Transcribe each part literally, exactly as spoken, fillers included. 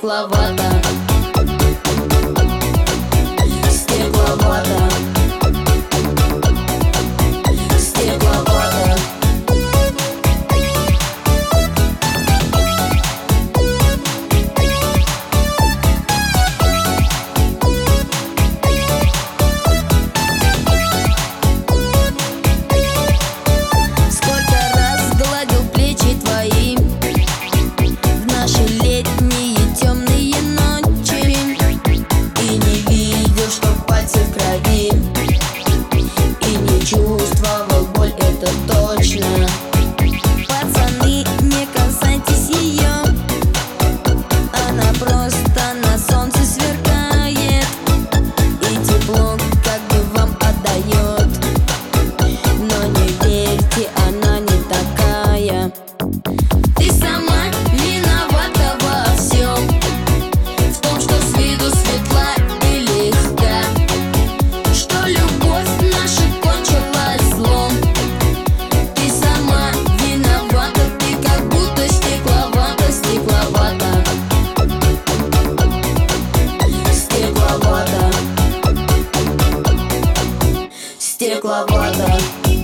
стекловата, стекловата, стекловата. Сколько раз гладил плечи твои в наши летние темные ночи, и не видел, что пальцы в крови, и не чувствовал боль, это точно. Пацаны, не касайтесь ее, она просто на солнце сверкает и тепло как бы вам отдает. Но не верьте, она не такая. Ты сама виновата во всем, в том, что с виду светла и легка, что любовь наша кончилась злом. Ты сама виновата, ты как будто стекловата, стекловата, стекловата, стекловата.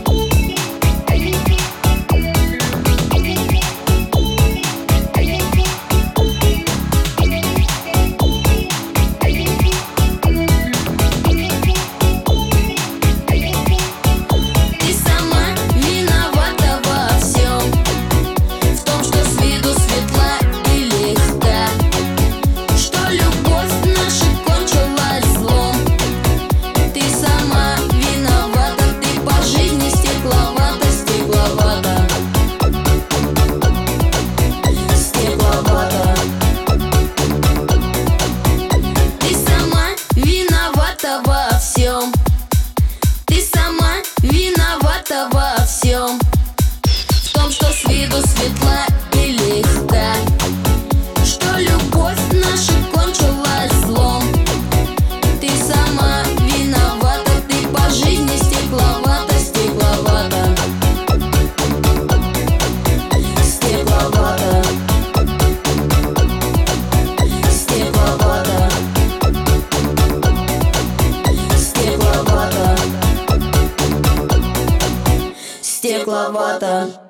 Во всем. Ты сама виновата во всем, в том, что с виду светла и легка, что любовь наша кончилась злом. Ты сама виновата, ты по жизни стекловата, стекловата, стекловата, стекловата, стекловата, стекловата.